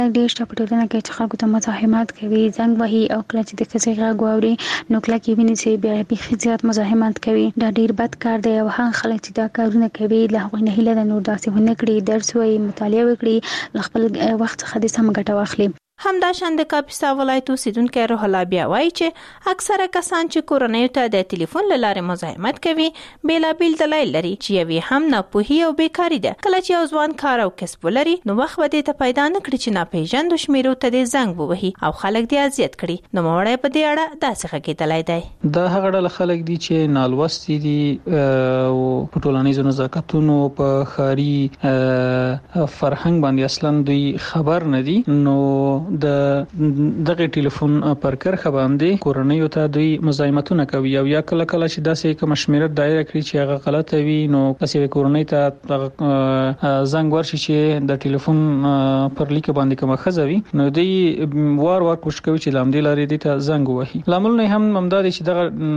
ډېر شته په ټولنه کې چې خلکو ته مزاحمت کوي، زنګ وهي او کله چې د ښځې غږ واوري نو کله کې ویني چې بیا بیخي زیات مزاحمت کوي. دا ډېر بد کار دی او هغه خلک چې دا کارونه کوي له هغوی نه هیله ده نور داسې ونه کړي، درس ووایي، مطالعه وکړي، له خپل وخت څخه د سمه ګټه واخلي. همداشان د کاپیسا ولایت اوسیدونکي روح الله بیا وایي چې اکثره کسان چې کورنۍ ته د ټلیفون له لارې مزاحمت کوي بیلابیل دلایل لري چې یوې هم ناپوهي او بیکاري ده. کله چې یو ځوان کار او کسب ولري نو وخت به دې ته پیدا نه کړي چې ناپېژاندو شمیرو ته دې زنګ ووهي او خلک دې اذیت کړي. نو موړی په دې اړه داسې غږېدلی دی. دا هغه ډله خلک دي چې نالوستي دي او په ټولنیزو نزاکتونو په ښاري فرهنګ باندې اصلا دوی خبر نه دي. نو دغه ټلیفون پر کرخه باندې کورنۍ ته دوی مزاحمتونه کوي او یا کله کله چې داسې کوم شمیره دایره کړی چې هغه غلطه وي نو تاسو کورنۍ ته زنګ ورشي چې د ټلیفون پر لیک باندې کومه خزوي نو دوی وار کوشش کوي چې لامدې لارې دې ته زنګ وهي. لامل نه هم ممدار چې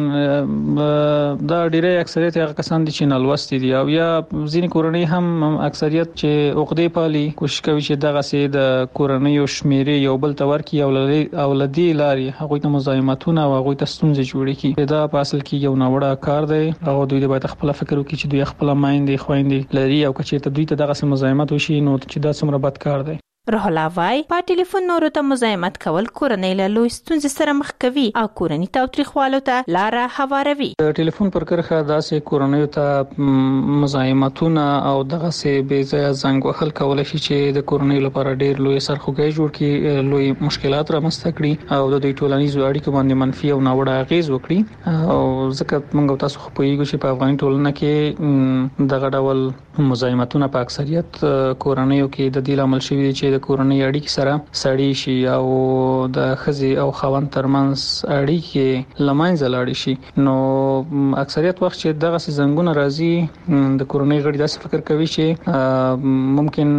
دا ډیره اکثریت هغه کسان دي چې نالوستي دي او یا ځینې کورنۍ هم اکثریت چې عقدې پالي کوشش کوي چې دغه سي د کورنۍ شمیره یو بل تور کی او لدی لاري هغه ته مزاحمتونه او هغه ته ستونزې جوړې کی. دا په اصل کې یو نوړه کار دی او دوی باید خپل فکر وکړي چې دوی خپل مایندې خويندې لري او کچې ته دوی ته دغه مزاحمت وشي نو چې دا څومره بد کار دی. روح الله وای په ټلیفون نورو ته مزاحمت کول کورنۍ له لوی ستونزې سره مخ کوي او کورنۍ تاوتریخوالو ته لار هواروي. ټلیفون پر کرخه داسې کورنۍ ته مزاحمتونه او دغه سه بې ځای زنګ وهل کولای شي چې د کورنۍ لپاره ډېر لوی سرخوږی جوړ کړي، لوی مشکلات رامنځته کړي او د دوی ټولنیزو اړیکو باندې منفي او ناوړه اغیز وکړي. او ځکه موږ تاسو خو پوهیږو چې په افغاني ټولنه کې دغه ډول مزاحمتونه په اکثریت کورنیو کې د دې عمل شوی چې د کورنۍ اړیکې سره سړی شي او د ښځې او خاوند ترمنځ اړیکې لمنځه لاړې شي. نو اکثریت وخت چې دغه زنګونه راځي د کورنۍ غړي داسې فکر کوي چې ممکن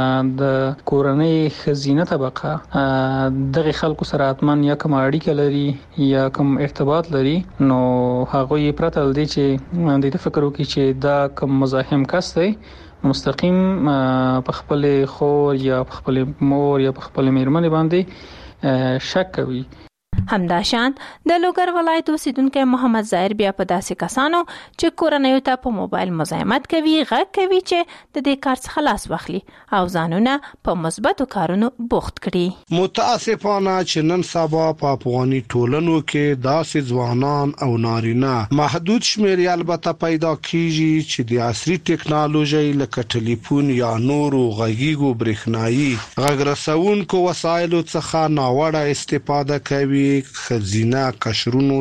د کورنۍ خزینه طبقه دغه خلکو سره اتمن یا کوم اړیکه لري یا کوم ارتباط لري نو هغه یې پرته لدی چې د فکر وکړي چې دا کوم مزاحم کس دی مستقیم په خپل خور یا په خپل مور یا په خپل میرمن باندې شک کوي. همداشان د لوګر ولایت اوسیدونکو محمد ظاهر بیا په داسې کسانو چې کورنۍ ته په موبایل مزاحمت کوي غږ کوي چې د دې کار څخه خلاص واخلي او ځانونه په مثبتو کارونو بوخت کړي. متاسفانه چې نن سبا په افغاني ټولنو کې داسې ځوانان او نارینه محدود شمیر البته پیدا کیږي چې د عصري ټکنالوژي لکه ټلیفون یا نورو غږیږو برېښنایي غږ رسونکو وسایلو څخه ناوړه استفاده کوي، خزینه قشرونو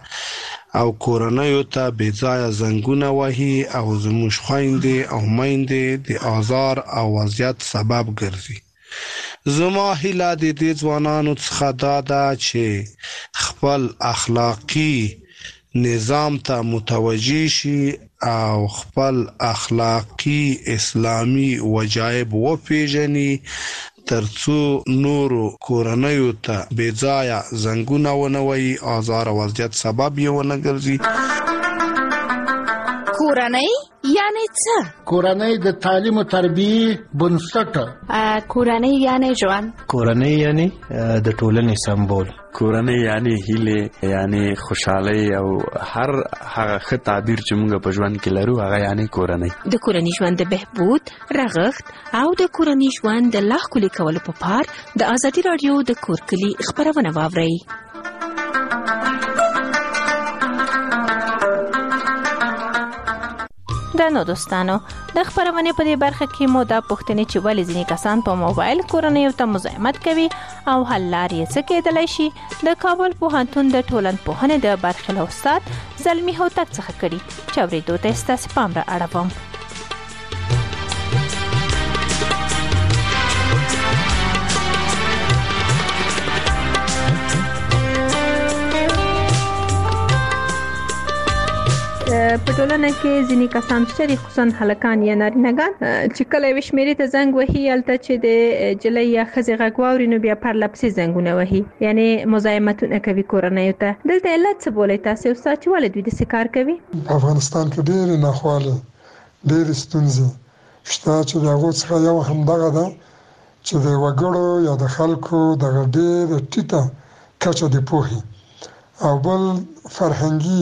ته او کورنیو ته بې ځایه زنګونه وهي او زموږ خویندې او میندې د آزار او اذیت سبب ګرځي. زما هیله د دې ځوانانو څخه دا ده چې خپل اخلاقی نظام ته متوجه شي او خپل اخلاقی اسلامی وجایب وپیژني ترڅو نورو کورنیو ته بې ځایه زنګونه ونه وهي، آزار او اذیت سبب یې ونه ګرځي. کورنۍ یعنی څه؟ کورنۍ د تعلیم او تربیه بنسټ. کورنۍ یعنی ژوند. کورنۍ یعنی د ټولنې سمبول. کورنۍ یعنی هیله یعنی خوشحالي او هر هغه ښه تعبیر چې موږ په ژوند کې لرو هغه یعنی کورنۍ. د کورنۍ ژوند د بهبود رغښت او د کورنۍ ژوند د لا ښکلي کولو په پار د ازادي رادیو د کور کلي خبرونه واورئ. درنو دوستانو د خبرونه په دې برخه کې مو دا پوښتنه چې ولې ځینې کسان په موبایل کورنۍ ته مزاحمت کوي او حل لارې څه کېدلی شي د کابل پوهنتون د ټولنپوهنې د برخې له استاد زلمی هوتک څخه کړي چې اورېدو ته ستاسو پام را اړوم. په ټولنه کې ځینې کسان شته خصوصا هلکان یا نارینه‌ګان چې کله یو شمیرې ته زنګ وهي هلته چې د جلۍ یا ښځې غږ واوري نو بیا پرله پسې زنګونه وهي یعنی مزاحمتونه کوي کورنیو ته. دلته علت څه بولئ تاسو استاد چې ولې دوی داسې کار کوي؟ په افغانستان کې ډېرې ناخوالې ډېرې ستونزې شته چې د هغو څخه یو همدغه ده چې د وګړو یا د خلکو د ډېر ټیټه کچه د پوهې او بل فرهنګي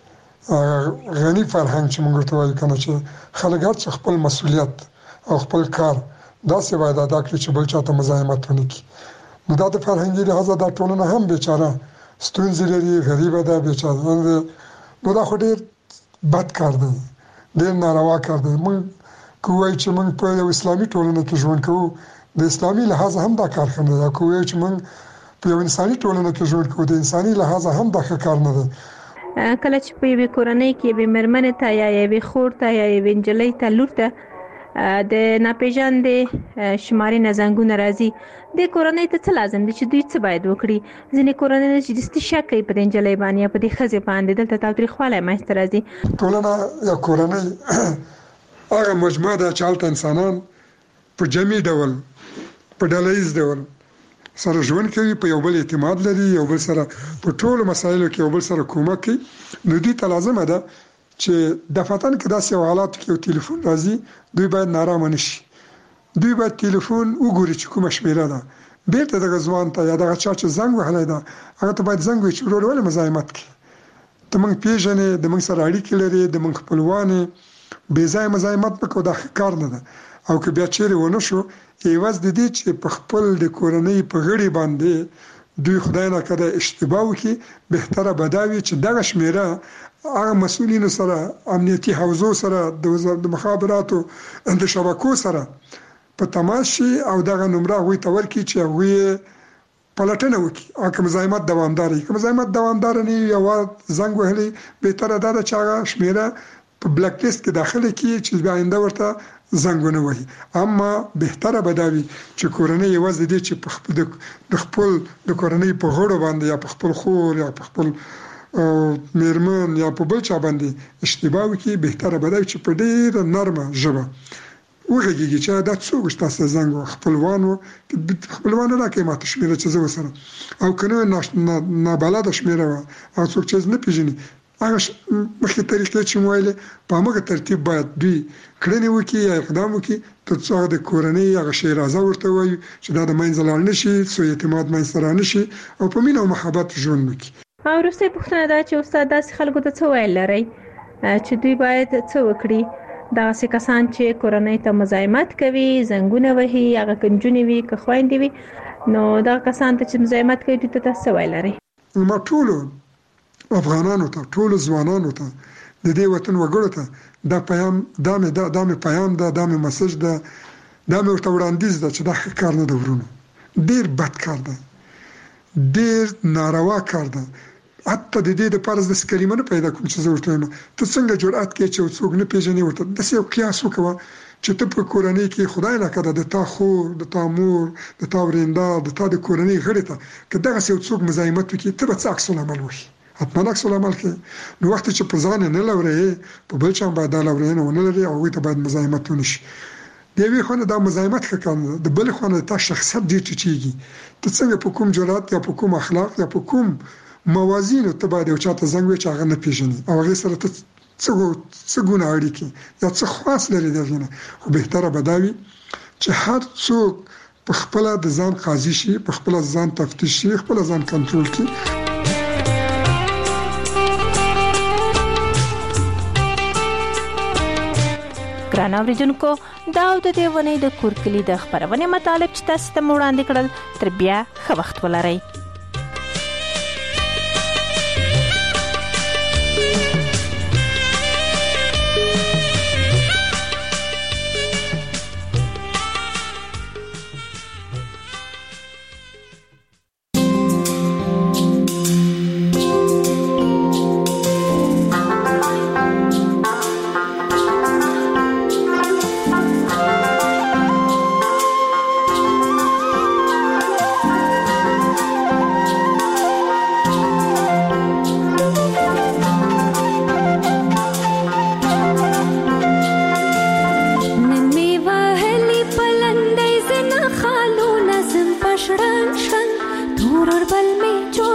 غني فرهنګ چې موږ ته وایو کنه چې خلک هر خپل مسؤلیت او خپل کار داسې باید ادا کړي چې بل چاته مزاحمت ونه کړي. نو دا د فرهنګي لحاظه دا ټولنه هم بیچاره ستونزې لري، غریبه ده، بیچاره. نو دا خو ډېر بد کار دی، ډېر ناروا کار دی. موږ کوی چې موږ په یو اسلامي ټولنه کې ژوند کوو، د اسلامي لحاظ هم دا کار ښه نه دی. کوی چې موږ په یو انساني ټولنه کې ژوند کوو، د انساني لحاظ هم دا ښه کار نه دی. کله چې په یوې کورنۍ کې یوې مېرمنې ته یا یوې خور ته یا یوې نجلۍ ته لور ته د ناپېژاندې شمارې نه زنګونه راځي، د کورنۍ ته څه لازم دي چې دوی څه باید وکړي؟ ځینې کورنۍ چې دستي شک کوي په دې نجلۍ باندې یا په دې ښځې باندې، دلته تاوتریخوالی منځته راځي. ټولنه یا کورنۍ هغه مجموعه ده چې هلته انسانان په جمعي ډول په ډله ییز ډول سره ژوند کوي، په یو بل اعتماد لري، یو بل سره په ټولو مسایلو کې یو بل سره کومک کوي. نو دوی ته لازمه ده چې د فتن کې داسې حالات کې یو ټلیفون راځي، دوی باید نارامه نشي. دوی باید ټلیفون وګوري چې کومه شمیره ده، بیرته دغه ځوان ته یا دغه چا چې زنګ وهلی ده هغه ته باید زنګ وي چې ورور ولې مزاحمت کوي، ته موږ پیژنې، د موږ سره اړیکې لري، د موږ خپلوان یې، بې ځایه مزاحمت مه کوه، دا ښه کار نه ده. او که بیا چیرې ونه شو، عوض د دې چې په خپل د کورنۍ په غړي باندې دوی خدای ناکړه اشتباه وکړي، بهتره به دا وي چې دغه شمیره هغه مسؤلینو سره، امنیتي حوزو سره، د مخابراتو د شبکو سره په تماس شي او دغه نمره هغوی ته ورکړي چې هغوی پلټنه وکړي. او که مزاحمت دوامدار وي، که مزاحمت دوامدار نه وي، یو زنګ وهلی، بهتره دا ده چې هغه شمیره په بلاک لیست کې داخله کړي چې بیا آینده ورته زنګ ونه وهي. اما بهتره به دا وي چې کورنۍ یوازې دې چې د خپل د کورنۍ په غړو باندې یا په خپل خور یا په خپل میرمن یا په بل چا باندې اشتباه وکړي، بهتره به دا وي چې په ډېره نرمه ژبه وغږېږي چې دا څوک ستاسو زنګ و، خپلوانو راکړئ ماته شمېره چې زه ورسره، او که نه نابلده شمېره وه، هغه څوک چې نه پېژني، هغه مخکې طریقې چې مو ویلې په همغه ترتیب باید دوی کړنې وکړي یا اقدام وکړي تر څو هغه د کورنۍ هغه شیرازه ورته وایي چې دا د منځه لاړ نه شي، سوء اعتماد منځته را نه شي او په مینه او محبت ژوند وکړي. او وروستۍ پوښتنه دا چې استاد داسې خلکو ته څه ویل لرئ چې دوی باید څه وکړي؟ دغسې کسان چې کورنۍ ته مزاحمت کوي، زنګونه وهي، هغه که نجونې وي که خویندې وي، نو دغه کسان ته چې مزاحمت کوي دوی ته تاسو څه ویل لرئ؟ ما ټولو افغانانو ته، ټولو ځوانانو ته، د دې وطن وګړو ته دا پیام، دا مې پیام ده، دا مې مسج ده، دا مې ورته وړاندیز ده چې دا ښه کار نه ده ورونو، ډېر بد کار ده، ډېر ناروا کار ده. حتی د دې دپاره زه داسې کلمه نه پیدا کوم چې زه ورته وایم ته څنګه جرأت کوې چې څوک نه پېژنې ورته داسې یو قیاس وکوه چې ته په کورنۍ کې خدای ناکړه د تا خور، د تا مور، د تا ورېنده، د تا د کورنۍ غړي ته که دغسې یو څوک مزاحمت وکړي، ته به څه عکس العمل وکړي؟ حتما عکس العمل کوي. نو وخت چې په ځان نه لورې، په بل چا باید دا لورېنه ونه لري او هغوی ته باید مزاحمت ونه شي. د یوې خوا نه دا مزاحمت ښه کار نه ده، د بلې خوا نه د تا شخصیت ډېر ټیټېږي. ته څنګه په کوم جرأت یا په کوم اخلاق یا په کوم موازینو ته باید یو چا ته زنګ وې چې هغه نه پېژني او هغې سره ته څه ګونه اړیکې یا څه خواص لري د هغې نه. خو بهتره به دا وي چې هر څوک په خپله د ځان قاضي شي، په خپله ځان تفتیش شي، خپله ځان کنټرول کړي. ګران اوریدونکو، دا د دې ونې د کورکلي د خپرونې مطالب چې تاسو ته مو وړاندې کړل، تر بیا ښه وخت ولرئ. تورور بل می